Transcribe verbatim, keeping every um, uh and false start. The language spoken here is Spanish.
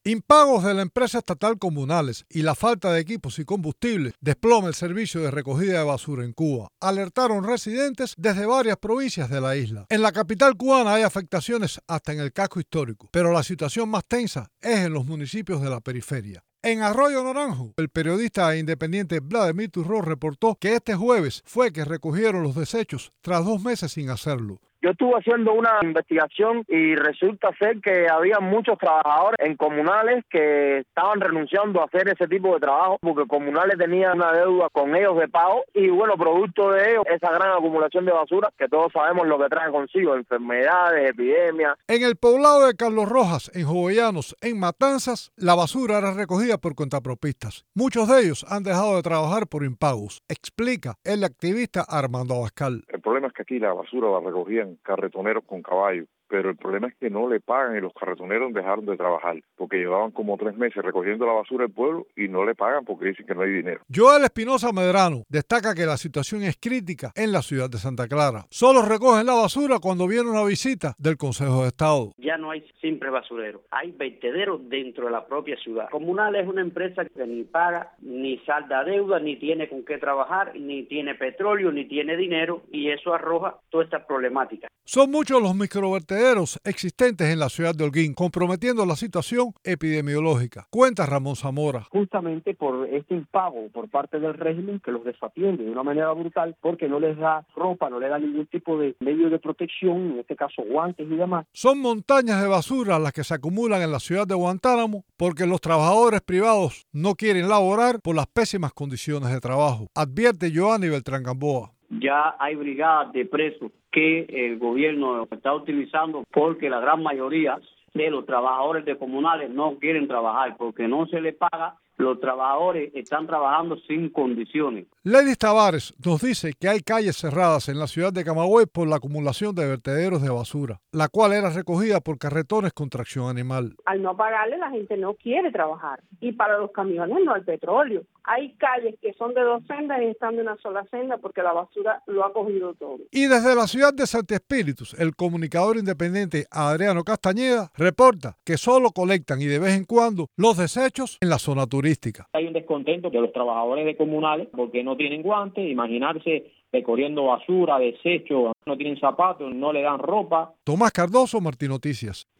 Impagos de la empresa estatal Comunales y la falta de equipos y combustible desploma el servicio de recogida de basura en Cuba. Alertaron residentes desde varias provincias de la isla. En la capital cubana hay afectaciones hasta en el casco histórico, pero la situación más tensa es en los municipios de la periferia. En Arroyo Naranjo, el periodista independiente Vladimir Turró reportó que este jueves fue que recogieron los desechos tras dos meses sin hacerlo. Yo estuve haciendo una investigación y resulta ser que había muchos trabajadores en Comunales que estaban renunciando a hacer ese tipo de trabajo porque Comunales tenía una deuda con ellos de pago y bueno, producto de ello, esa gran acumulación de basura que todos sabemos lo que trae consigo, enfermedades, epidemias. En el poblado de Carlos Rojas, en Jovellanos, en Matanzas, la basura era recogida por cuentapropistas. Muchos de ellos han dejado de trabajar por impagos, explica el activista Armando Abascal. El problema es que aquí la basura la recogían carretoneros con caballos, pero el problema es que no le pagan y los carretoneros dejaron de trabajar porque llevaban como tres meses recogiendo la basura del pueblo y no le pagan porque dicen que no hay dinero. Joel Espinosa Medrano destaca que la situación es crítica en la ciudad de Santa Clara. Solo recogen la basura cuando viene una visita del Consejo de Estado. Ya no hay simple basurero, hay vertederos dentro de la propia ciudad. Comunal es una empresa que ni paga, ni salda deuda, ni tiene con qué trabajar, ni tiene petróleo, ni tiene dinero y eso arroja toda esta problemática. Son muchos los microvertederos existentes en la ciudad de Holguín, comprometiendo la situación epidemiológica. Cuenta Ramón Zamora. Justamente por este impago por parte del régimen que los desatiende de una manera brutal porque no les da ropa, no les da ningún tipo de medio de protección, en este caso guantes y demás. Son montañas de basura las que se acumulan en la ciudad de Guantánamo porque los trabajadores privados no quieren laborar por las pésimas condiciones de trabajo, advierte Joanny Beltrán Gamboa. Ya hay brigadas de presos que el gobierno está utilizando porque la gran mayoría de los trabajadores de Comunales no quieren trabajar porque no se les paga. Los trabajadores están trabajando sin condiciones. Ledis Tavares nos dice que hay calles cerradas en la ciudad de Camagüey por la acumulación de vertederos de basura, la cual era recogida por carretones con tracción animal. Al no pagarle, la gente no quiere trabajar. Y para los camiones no hay petróleo. Hay calles que son de dos sendas y están de una sola senda porque la basura lo ha cogido todo. Y desde la ciudad de Santi Espíritus, el comunicador independiente Adriano Castañeda reporta que solo colectan y de vez en cuando los desechos en la zona turística. Hay un descontento de los trabajadores de Comunales porque no tienen guantes, imaginarse recorriendo basura, desechos, no tienen zapatos, no le dan ropa. Tomás Cardoso, Martín Noticias.